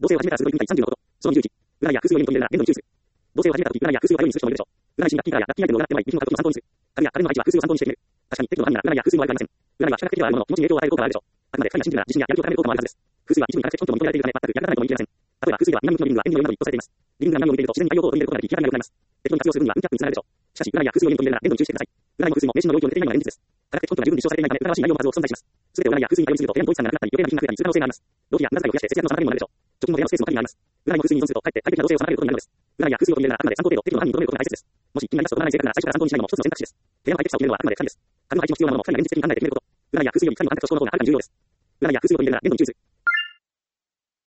同棲を始めたらすごいみたい30のこと。その21。占いや風水を読み取り入れるなら連動に注意する。同棲を始めた時、占いや風水を頼りにする人もいるでしょう。占い師にラッキーカラーやラッキーアイテムを占ってもらい、生きの家族を参考にする。彼や彼の愛知は風水を参考にしている。確かに、適度な範囲なら占いや風水も悪くありません。占いは比較的ではあるものの、気持ちに影響を与える効果があるでしょう。あくまで深い信じるなら自信ややる気を高める効果もあるはずです。風水は一部に科学的根拠も認められているため、全く役立たないとも言い切れません。例えば、風水では南向きのリビングは縁起の良いなどとされています。リビングが南を向いていると自然に太陽光を取り入れることができ、気が良くなります。適当に活用するには運気アップにつながるでしょう。しかし、占いや風水を読み取り入れるなら連動に注意してください。占いも風水も迷信の領域を抜けていないのが現実です。科学的根拠が十分に実証されていないため、疑わしい内容も数多く存在します。すべてを占いや風水に頼りすぎると、部屋の統一感がなくなったり、余計な金が増えたりする可能性があります。労費や無駄遣いを増やして節約の妨げにもなるでしょう。貯金も部屋のスペースも過ぎになります。占いも風水に依存すると、かえって快適な同棲を妨げることになるのです。占いや風水を取り入れるなら、あくまで参考程度、適度な範囲に留めることが大切です。もし気になりますと、占い性格なら最初から参考にしないのも一つの選択肢です。部屋の快適さを決めるのはあくまで2人です。家具の配置も必要なものも2人が現実的に考えて決めること。占いや風水をより家具の安定と消耗の方がはるかに重要です。占いや風水を取り入れるなら連動に注意する。